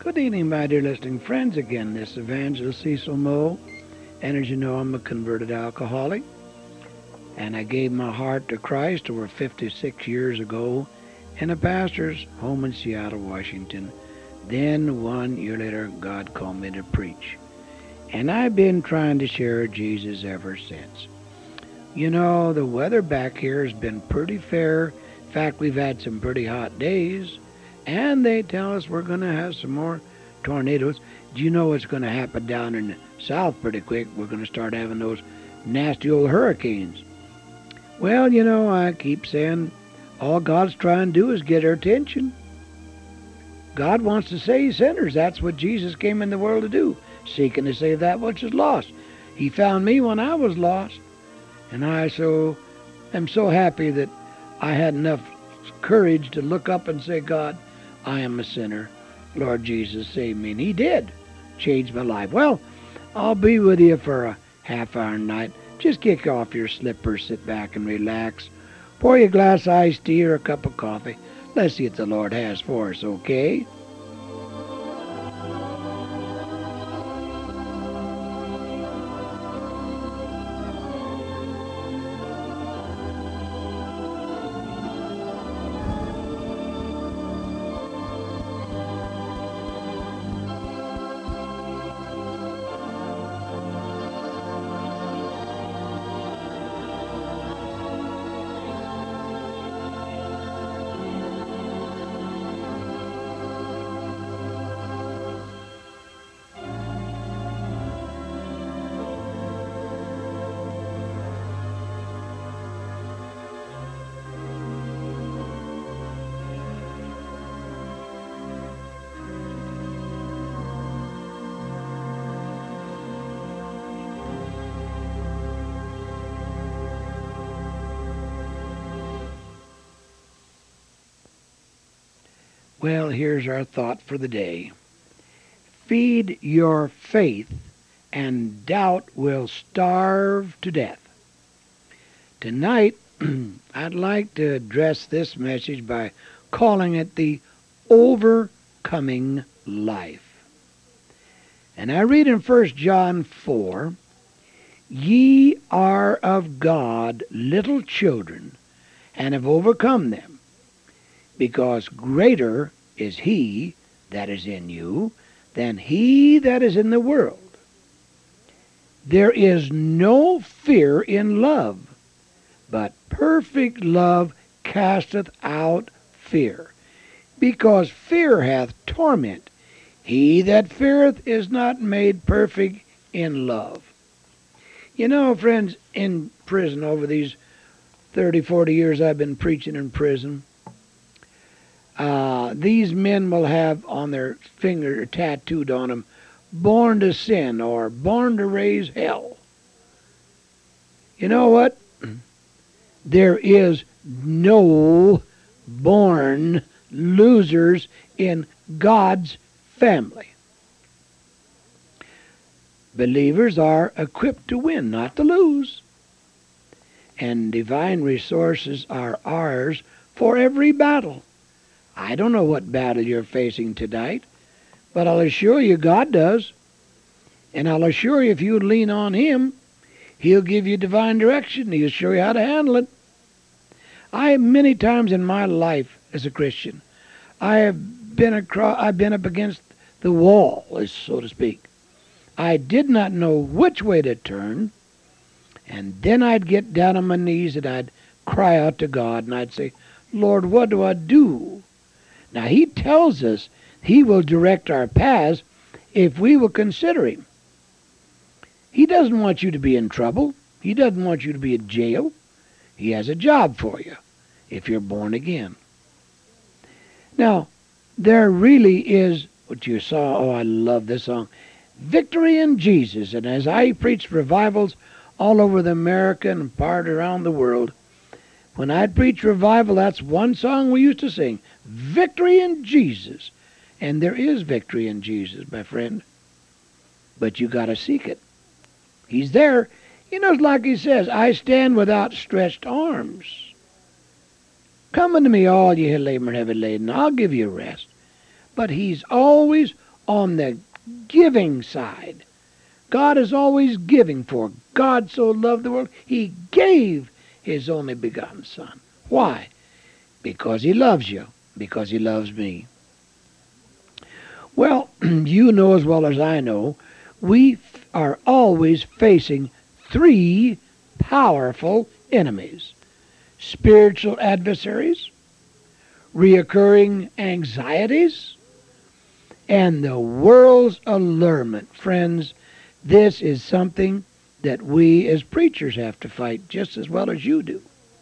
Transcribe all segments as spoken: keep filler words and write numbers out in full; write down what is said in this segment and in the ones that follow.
Good evening, my dear listening friends. Again, this is Evangelist Cecil Moe. And as you know, I'm a converted alcoholic. And I gave my heart to Christ over fifty-six years ago in a pastor's home in Seattle, Washington. Then, one year later, God called me to preach. And I've been trying to share Jesus ever since. You know, the weather back here has been pretty fair. In fact, we've had some pretty hot days. And they tell us we're going to have some more tornadoes. Do you know what's going to happen down in the south pretty quick? We're going to start having those nasty old hurricanes. Well, you know, I keep saying all God's trying to do is get our attention. God wants to save sinners. That's what Jesus came in the world to do, seeking to save that which is lost. He found me when I was lost. And I so am so happy that I had enough courage to look up and say, God, I am a sinner. Lord Jesus, save me. And he did. Changed my life. Well, I'll be with you for a half hour night. Just kick off your slippers, sit back and relax. Pour you a glass of iced tea or a cup of coffee. Let's see what the Lord has for us, okay? Well, here's our thought for the day. Feed your faith, and doubt will starve to death. Tonight, I'd like to address this message by calling it the overcoming life. And I read in First John four, Ye are of God little children, and have overcome them, because greater is he that is in you than he that is in the world. There is no fear in love, but perfect love casteth out fear, because fear hath torment. He that feareth is not made perfect in love. You know, friends, in prison over these thirty, forty years I've been preaching in prison, Uh, these men will have on their finger tattooed on them, born to sin or born to raise hell. You know what? There is no born losers in God's family. Believers are equipped to win, not to lose. And divine resources are ours for every battle. I don't know what battle you're facing tonight, but I'll assure you God does. And I'll assure you if you lean on Him, He'll give you divine direction. He'll show you how to handle it. I, many times in my life as a Christian, I have been across, I've been up against the wall, so to speak. I did not know which way to turn, and then I'd get down on my knees and I'd cry out to God, and I'd say, Lord, what do I do? Now, He tells us He will direct our paths if we will consider Him. He doesn't want you to be in trouble. He doesn't want you to be in jail. He has a job for you if you're born again. Now, there really is what you saw. Oh, I love this song. Victory in Jesus. And as I preached revivals all over the America and part around the world, when I'd preach revival, that's one song we used to sing. Victory in Jesus. And there is victory in Jesus, my friend. But you got to seek it. He's there. You know, it's like He says, I stand with outstretched arms. Come unto me, all ye who labor and heavy laden. I'll give you rest. But He's always on the giving side. God is always giving. For God so loved the world, he gave his only begotten Son. Why? Because he loves you. Because he loves me. Well, you know as well as I know, we are always facing three powerful enemies. Spiritual adversaries, reoccurring anxieties, and the world's allurement. Friends, this is something that we as preachers have to fight just as well as you do.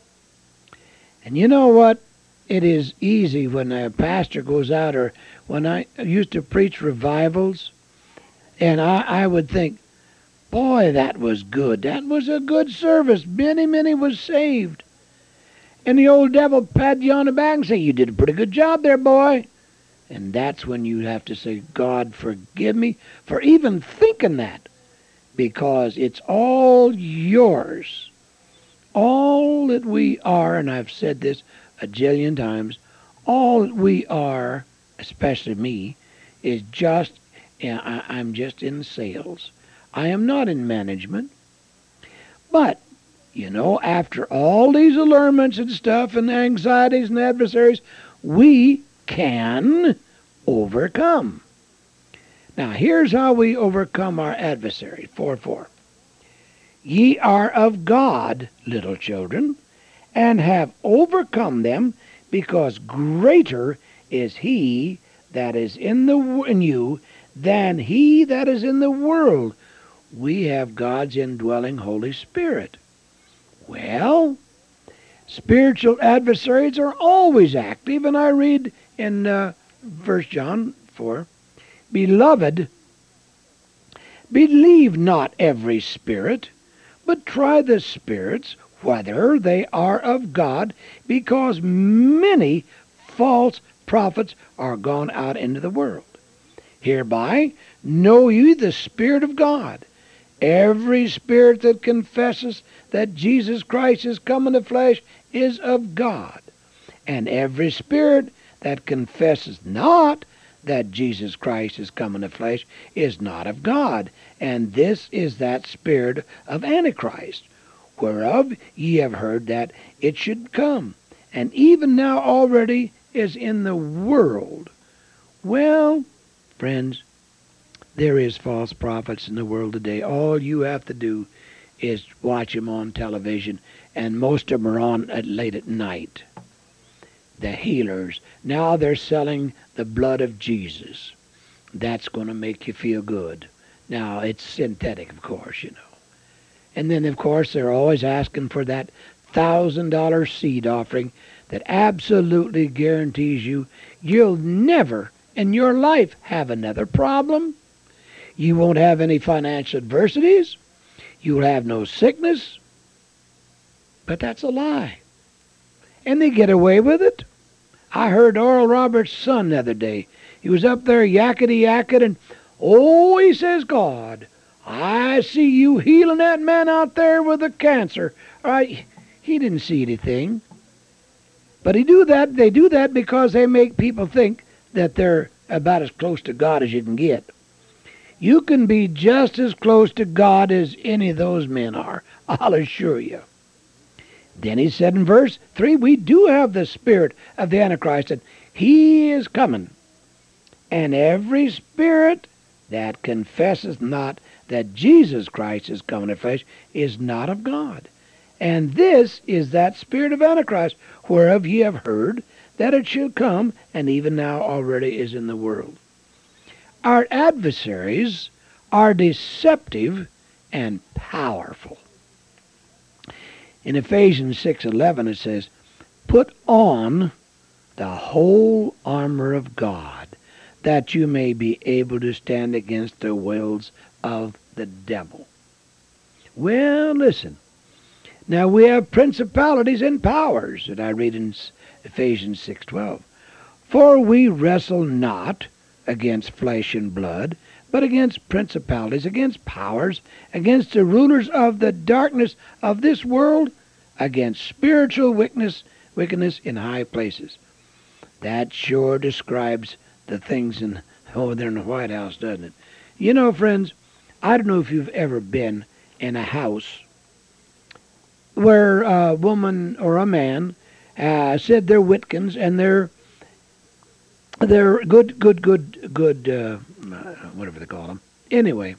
And you know what? It is easy when a pastor goes out, or when I used to preach revivals, and I, I would think, boy, that was good. That was a good service. Many, many was saved. And the old devil pat you on the back and say, you did a pretty good job there, boy. And that's when you have to say, God, forgive me for even thinking that. Because it's all yours. All that we are, and I've said this a jillion times, all that we are, especially me, is just, I, I'm just in sales. I am not in management. But, you know, after all these allurements and stuff and anxieties and adversaries, we can overcome. Now, here's how we overcome our adversary. four four. Ye are of God, little children, and have overcome them, because greater is he that is in, the, in you than he that is in the world. We have God's indwelling Holy Spirit. Well, spiritual adversaries are always active, and I read in uh, First John four, Beloved, believe not every spirit, but try the spirits whether they are of God, because many false prophets are gone out into the world. Hereby know ye the Spirit of God. Every spirit that confesses that Jesus Christ is come in the flesh is of God. And every spirit that confesses not that Jesus Christ is come in the flesh is not of God. And this is that spirit of Antichrist, whereof ye have heard that it should come, and even now already is in the world. Well, friends, there is false prophets in the world today. All you have to do is watch them on television, and most of them are on at late at night. The healers. Now they're selling the blood of Jesus. That's going to make you feel good. Now, it's synthetic, of course, you know. And then, of course, they're always asking for that one thousand dollar seed offering that absolutely guarantees you you'll never in your life have another problem. You won't have any financial adversities. You'll have no sickness. But that's a lie. And they get away with it. I heard Oral Roberts' son the other day. He was up there yakety-yakking, and, oh, he says, God, I see you healing that man out there with the cancer. All right, he didn't see anything. But he do that. They do that because they make people think that they're about as close to God as you can get. You can be just as close to God as any of those men are, I'll assure you. Then he said in verse three, we do have the spirit of the Antichrist, and he is coming. And every spirit that confesses not that Jesus Christ is come in the flesh is not of God. And this is that spirit of Antichrist, whereof ye have heard that it should come, and even now already is in the world. Our adversaries are deceptive and powerful. In Ephesians six eleven it says, put on the whole armor of God, that you may be able to stand against the wiles of the devil. Well, listen. Now we have principalities and powers that I read in Ephesians six twelve. For we wrestle not against flesh and blood, but against principalities, against powers, against the rulers of the darkness of this world, against spiritual wickedness, wickedness in high places. That sure describes the things in over there in the White House, doesn't it? You know, friends, I don't know if you've ever been in a house where a woman or a man uh, said they're Witkins and they're they're good, good, good, good, uh, whatever they call them. Anyway,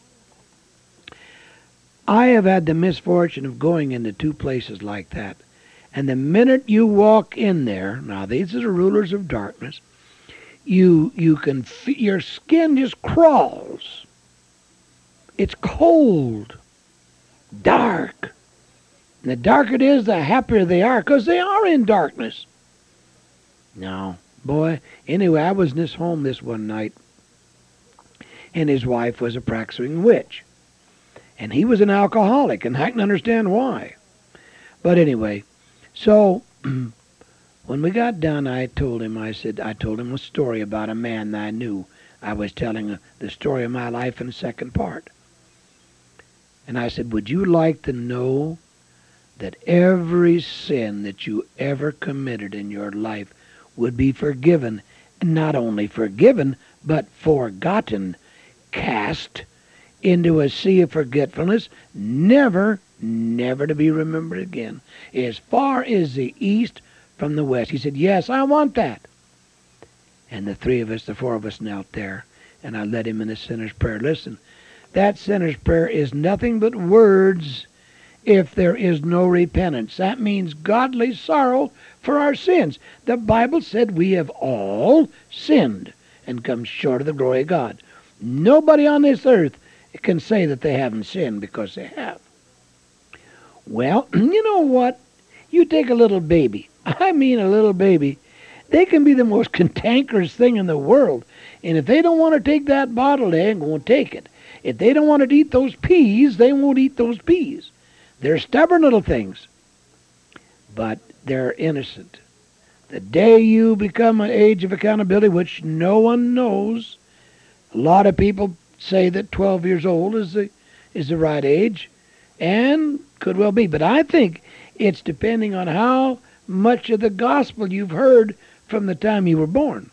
I have had the misfortune of going into two places like that. And the minute you walk in there, now these are the rulers of darkness, you you can feel your skin just crawls. It's cold, dark. And the darker it is, the happier they are, because they are in darkness. No, boy, anyway, I was in this home this one night, and his wife was a practicing witch. And he was an alcoholic, and I can understand why. But anyway, so when we got done, I told him, I said, I told him a story about a man that I knew. I was telling the story of my life in the second part. And I said, would you like to know that every sin that you ever committed in your life would be forgiven? And not only forgiven, but forgotten, cast into a sea of forgetfulness, never, never to be remembered again. As far as the east from the west. He said, yes, I want that. And the three of us, the four of us knelt there, and I led him in a sinner's prayer. Listen, that sinner's prayer is nothing but words if there is no repentance. That means godly sorrow for our sins. The Bible said we have all sinned and come short of the glory of God. Nobody on this earth can say that they haven't sinned, because they have. Well, you know what? You take a little baby. I mean a little baby. They can be the most cantankerous thing in the world. And if they don't want to take that bottle, they ain't going to take it. If they don't want to eat those peas, they won't eat those peas. They're stubborn little things. But they're innocent. The day you become an age of accountability, which no one knows, a lot of people say that twelve years old is the is the right age, and could well be. But I think it's depending on how much of the gospel you've heard from the time you were born.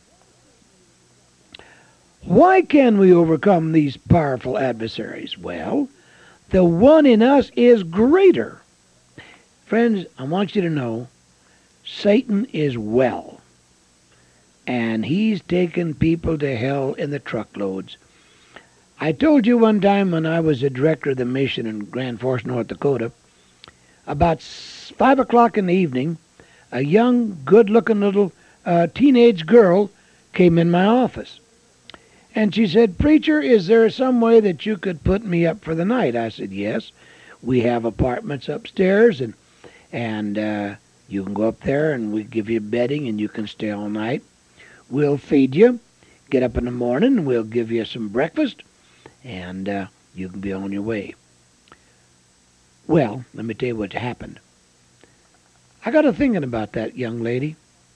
Why can we overcome these powerful adversaries? Well, the one in us is greater. Friends, I want you to know, Satan is well, and he's taken people to hell in the truckloads. I told you one time when I was the director of the mission in Grand Forks, North Dakota, about five o'clock in the evening, a young, good-looking little uh, teenage girl came in my office. And she said, "Preacher, is there some way that you could put me up for the night?" I said, "Yes. We have apartments upstairs, and and uh, you can go up there, and we give you bedding, and you can stay all night. We'll feed you. Get up in the morning, and we'll give you some breakfast, and uh, you can be on your way." Well, let me tell you what happened. I got to thinking about that young lady.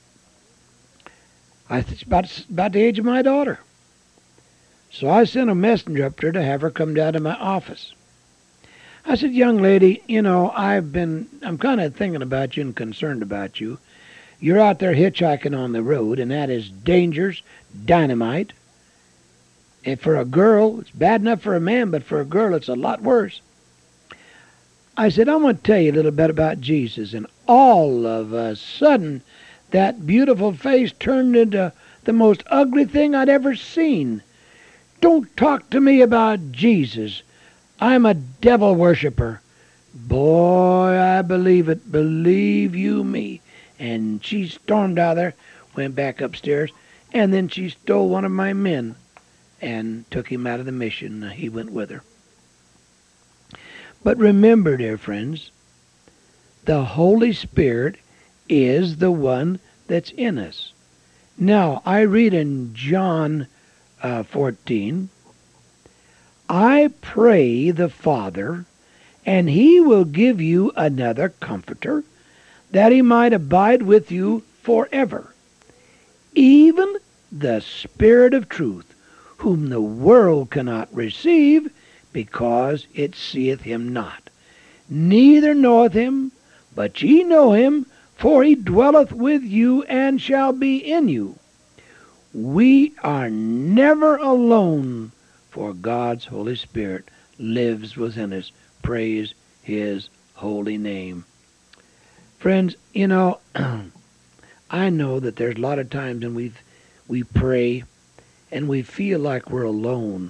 I th- about about the age of my daughter. So I sent a messenger up there to have her come down to my office. I said, "Young lady, you know, I've been, I'm kind of thinking about you and concerned about you. You're out there hitchhiking on the road, and that is dangerous, dynamite. And for a girl, it's bad enough for a man, but for a girl, it's a lot worse." I said, "I'm going to tell you a little bit about Jesus." And all of a sudden, that beautiful face turned into the most ugly thing I'd ever seen. "Don't talk to me about Jesus. I'm a devil worshiper." Boy, I believe it. Believe you me. And she stormed out of there, went back upstairs, and then she stole one of my men and took him out of the mission. He went with her. But remember, dear friends, the Holy Spirit is the one that's in us. Now, I read in John uh, fourteen, "I pray the Father, and he will give you another Comforter, that he might abide with you forever, even the Spirit of truth, whom the world cannot receive, because it seeth him not, neither knoweth him, but ye know him, for he dwelleth with you and shall be in you. We are never alone, for God's Holy Spirit lives within us. Praise His holy name. Friends, you know, I know that there's a lot of times when we we pray and we feel like we're alone.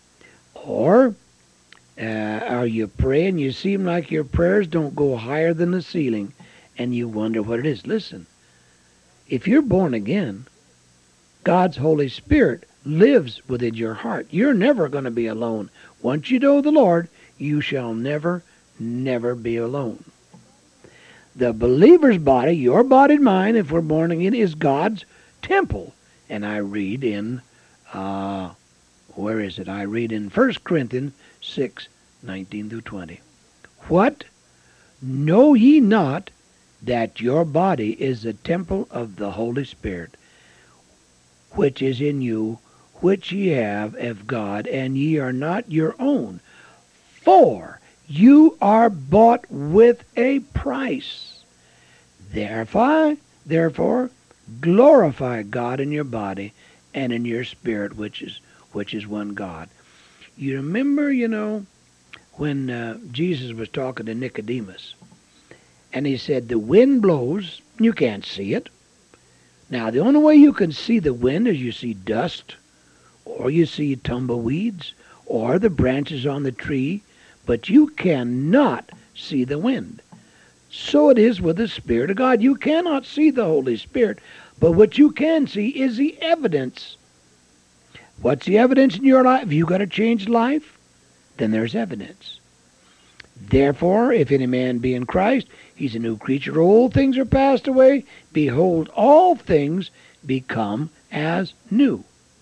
Or uh, are you praying, you seem like your prayers don't go higher than the ceiling, and you wonder what it is. Listen, if you're born again, God's Holy Spirit lives within your heart. You're never going to be alone. Once you know the Lord, you shall never, never be alone. The believer's body, your body and mine, if we're born again, is God's temple. And I read in, uh, where is it? I read in First Corinthians six, nineteen through twenty. What? Know ye not that your body is the temple of the Holy Spirit, which is in you, which ye have of God, and ye are not your own? For you are bought with a price. Therefore, therefore, glorify God in your body and in your spirit, which is which is one God. You remember, you know, when uh, Jesus was talking to Nicodemus, and he said, the wind blows, you can't see it. Now, the only way you can see the wind is you see dust, or you see tumbleweeds, or the branches on the tree, but you cannot see the wind. So it is with the Spirit of God. You cannot see the Holy Spirit, but what you can see is the evidence. What's the evidence in your life? Have you got a changed life? Then there's evidence. Therefore, if any man be in Christ, he's a new creature. Old things are passed away. Behold, all things become as new.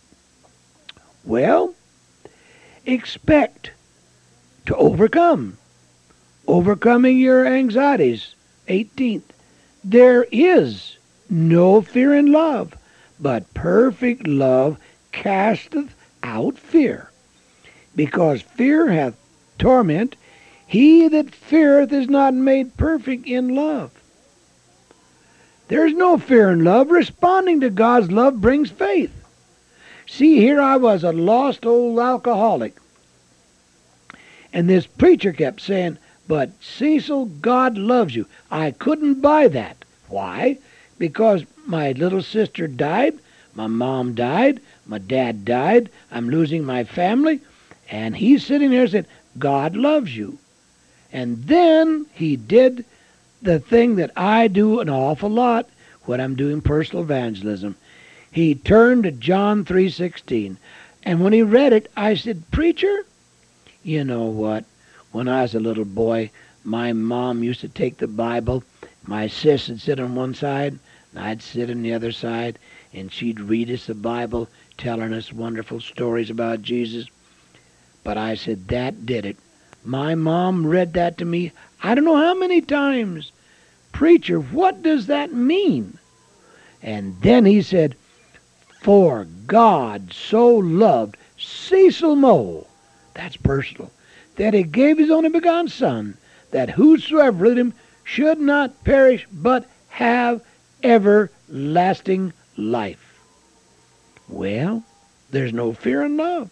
Well, expect to overcome. Overcoming your anxieties. eighteenth. There is no fear in love, but perfect love casteth out fear. Because fear hath torment, he that feareth is not made perfect in love. There's no fear in love. Responding to God's love brings faith. See, here I was, a lost old alcoholic. And this preacher kept saying, but Cecil, God loves you. I couldn't buy that. Why? Because my little sister died, my mom died, my dad died, I'm losing my family, and he's sitting there saying, God loves you. And then he did the thing that I do an awful lot when I'm doing personal evangelism. He turned to John three sixteen. And when he read it, I said, preacher, you know what? When I was a little boy, my mom used to take the Bible. My sis would sit on one side, and I'd sit on the other side, and she'd read us the Bible, telling us wonderful stories about Jesus. But I said, that did it. My mom read that to me, I don't know how many times. Preacher, what does that mean? And then he said, for God so loved Cecil Mole, that's personal, that he gave his only begotten Son, that whosoever with him should not perish, but have everlasting life. Well, there's no fear in love.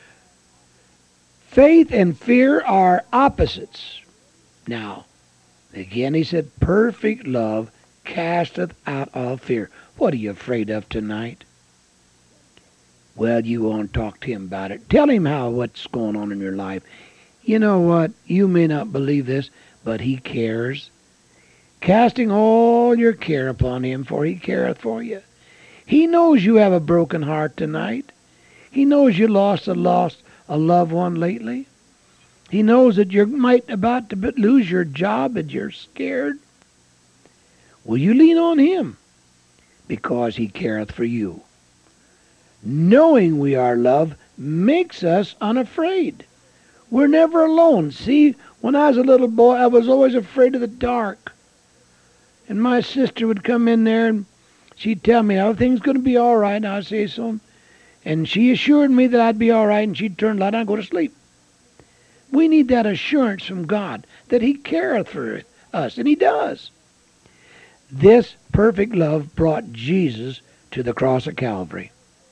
Faith and fear are opposites. Now, again he said, perfect love casteth out all fear. What are you afraid of tonight? Well, you want to talk to him about it. Tell him how what's going on in your life. You know what? You may not believe this, but he cares. Casting all your care upon him, for he careth for you. He knows you have a broken heart tonight. He knows you lost a lost a loved one lately. He knows that you might about to lose your job and you're scared. Will you lean on him? Because he careth for you. Knowing we are loved makes us unafraid. We're never alone. See, when I was a little boy, I was always afraid of the dark. And my sister would come in there and she'd tell me, everything's going to be all right. And I'd say so. And she assured me that I'd be all right, and she'd turn the light on and go to sleep. We need that assurance from God that he careth for us, and he does. This perfect love brought Jesus to the cross of Calvary.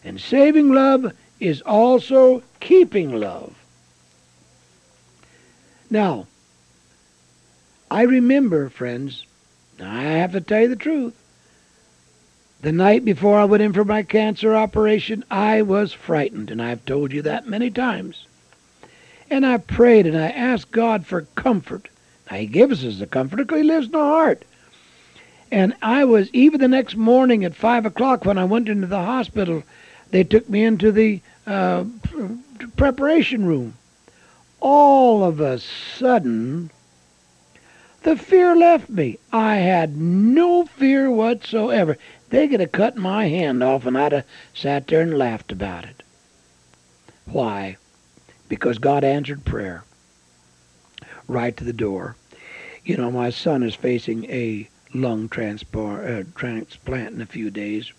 And saving love is also keeping love. Now, I remember, friends, I have to tell you the truth, the night before I went in for my cancer operation, I was frightened, and I've told you that many times. And I prayed and I asked God for comfort. Now, He gives us the comfort because He lives in our heart. And I was, even the next morning at five o'clock when I went into the hospital, they took me into the uh, preparation room. All of a sudden, the fear left me. I had no fear whatsoever. They could have cut my hand off and I'd have sat there and laughed about it. Why? Because God answered prayer right to the door. You know, my son is facing a lung transplant, uh, transplant in a few days.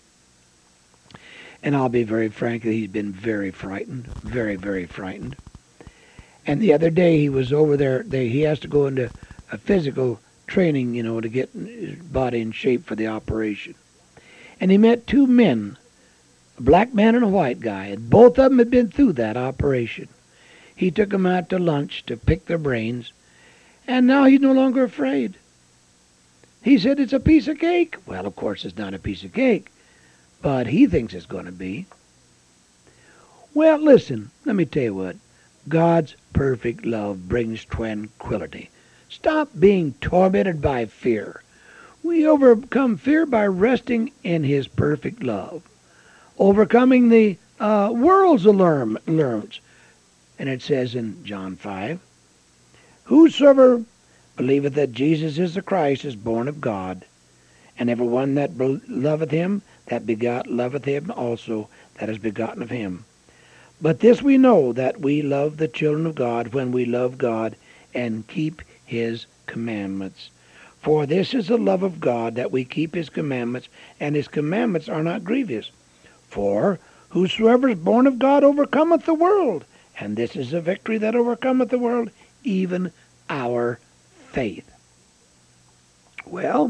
And I'll be very frank, he's been very frightened, very, very frightened. And the other day he was over there, they, he has to go into a physical training, you know, to get his body in shape for the operation. And he met two men, a black man and a white guy, and both of them had been through that operation. He took them out to lunch to pick their brains, and now he's no longer afraid. He said it's a piece of cake. Well, of course it's not a piece of cake, but he thinks it's going to be. Well, listen, let me tell you what. God's perfect love brings tranquility. Stop being tormented by fear. We overcome fear by resting in His perfect love. Overcoming the uh, world's allurements. And it says in John five, whosoever believeth that Jesus is the Christ is born of God, and every one that loveth Him, that begot, loveth Him also that is begotten of Him. But this we know, that we love the children of God when we love God and keep His commandments. For this is the love of God, that we keep His commandments, and His commandments are not grievous. For whosoever is born of God overcometh the world, and this is the victory that overcometh the world, even our faith. Well,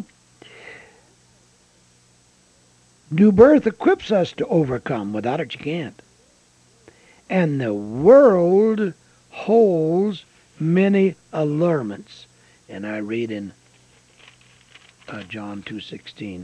new birth equips us to overcome. Without it, you can't. And the world holds many allurements. And I read in uh, John two sixteen.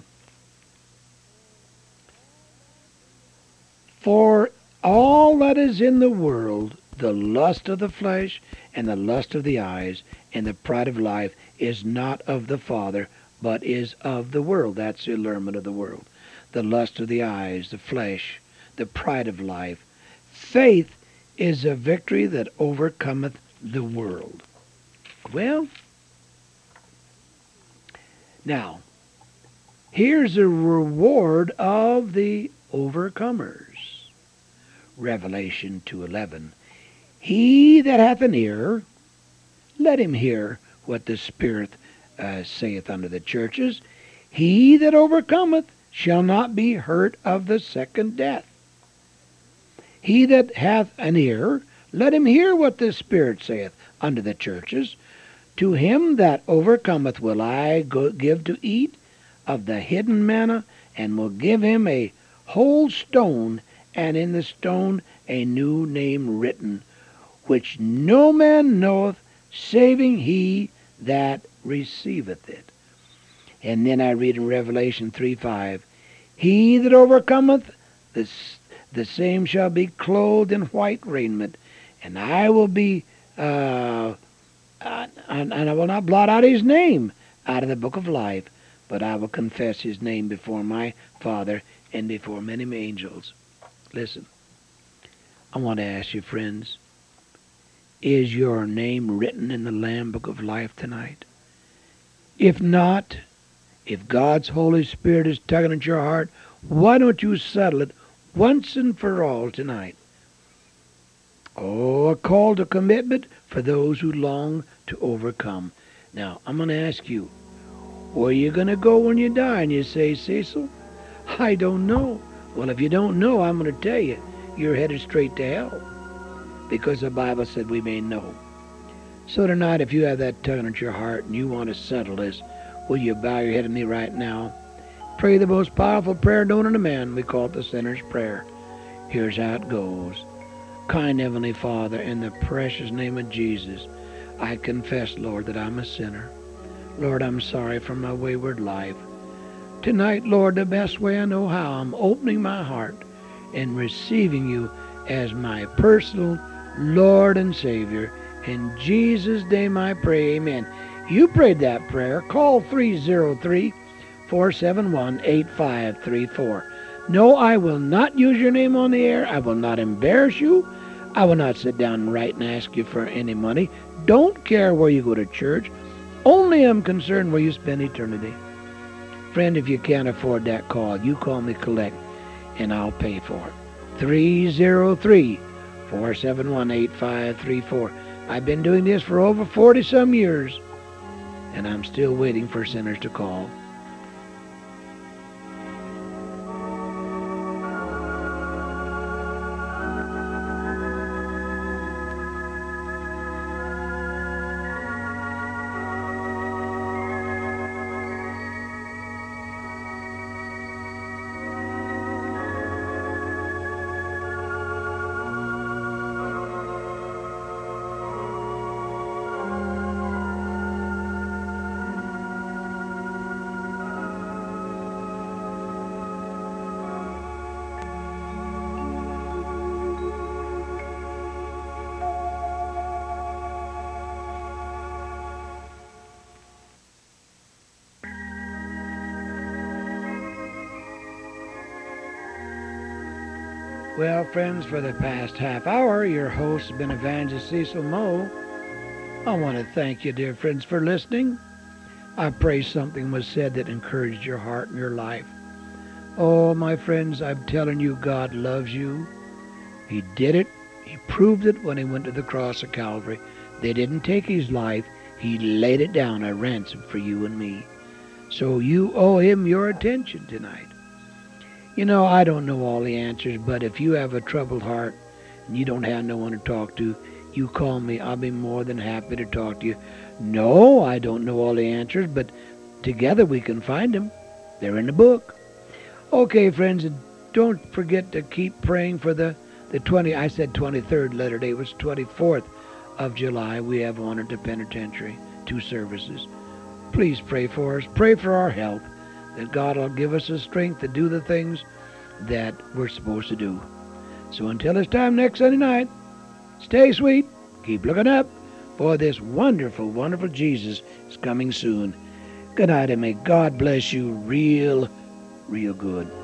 For all that is in the world, the lust of the flesh, and the lust of the eyes, and the pride of life, is not of the Father, but is of the world. That's the allurement of the world. The lust of the eyes, the flesh, the pride of life. Faith is a victory that overcometh the world. Well, now, here's the reward of the overcomers. Revelation two eleven. He that hath an ear, let him hear what the Spirit uh, saith unto the churches. He that overcometh shall not be hurt of the second death. He that hath an ear, let him hear what the Spirit saith unto the churches. To him that overcometh will I go give to eat of the hidden manna, and will give him a whole stone, and in the stone a new name written, which no man knoweth, saving he that receiveth it. And then I read in Revelation three five, he that overcometh, the, the same shall be clothed in white raiment, and I will be, uh, uh, and, and I will not blot out his name out of the book of life, but I will confess his name before my Father and before many angels. Listen, I want to ask you, friends, is your name written in the Lamb Book of Life tonight? If not, if God's Holy Spirit is tugging at your heart, why don't you settle it once and for all tonight? Oh, a call to commitment for those who long to overcome. Now, I'm going to ask you, where are you going to go when you die? And you say, Cecil, I don't know. Well, if you don't know, I'm going to tell you, you're headed straight to hell, because the Bible said we may know. So tonight, if you have that tugging at your heart and you want to settle this, will you bow your head to me right now pray the most powerful prayer known unto man. We call it the sinner's prayer. Here's how it goes. Kind Heavenly Father, in the precious name of Jesus, I confess, Lord, that I'm a sinner. Lord, I'm sorry for my wayward life. Tonight, Lord, the best way I know how, I'm opening my heart and receiving you as my personal Lord and Savior. In Jesus' name I pray, amen. You prayed that prayer. Call three oh three, four seven one, eight five three four. No, I will not use your name on the air. I will not embarrass you. I will not sit down and write and ask you for any money. Don't care where you go to church. Only am concerned where you spend eternity. Friend, if you can't afford that call, you call me collect, and I'll pay for it. three oh three, four seven one, eight five three four. I've been doing this for over forty-some years, and I'm still waiting for sinners to call. Well, friends, for the past half hour, your host has been Evangelist Cecil Moe. I want to thank you, dear friends, for listening. I pray something was said that encouraged your heart and your life. Oh, my friends, I'm telling you, God loves you. He did it. He proved it when he went to the cross of Calvary. They didn't take his life. He laid it down a ransom for you and me. So you owe him your attention tonight. You know, I don't know all the answers, but if you have a troubled heart and you don't have no one to talk to, you call me. I'll be more than happy to talk to you. No, I don't know all the answers, but together we can find them. They're in the book. Okay, friends, don't forget to keep praying for the, the twenty, I said twenty-third letter day. It was twenty-fourth of July. We have one at the penitentiary, two services. Please pray for us. Pray for our health, that God will give us the strength to do the things that we're supposed to do. So until this time next Sunday night, stay sweet, keep looking up, for this wonderful, wonderful Jesus is coming soon. Good night, and may God bless you real, real good.